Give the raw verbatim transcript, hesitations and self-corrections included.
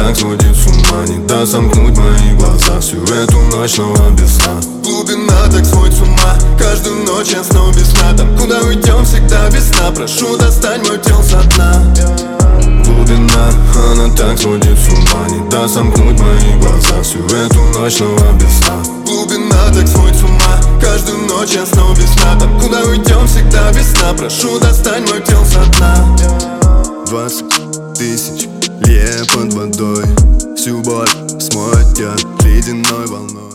так сводит с ума, не даст сомкнуть мои глаза всю эту ночь снова без сна. Глубина так сводит с ума, каждую ночь я снова без сна. Там, куда уйдем, всегда весна. Прошу, достань мой тел со дна. Глубина, она так сводит с ума, не даст сомкнуть мои глаза всю эту ночь снова без сна. Глубина так сводит с ума, каждую ночь я снова без сна. Там, куда уйдем, всегда весна. Прошу, достань мой тел со дна. Двадцать тысяч лье под водой, всю боль смоет я ледяной волной.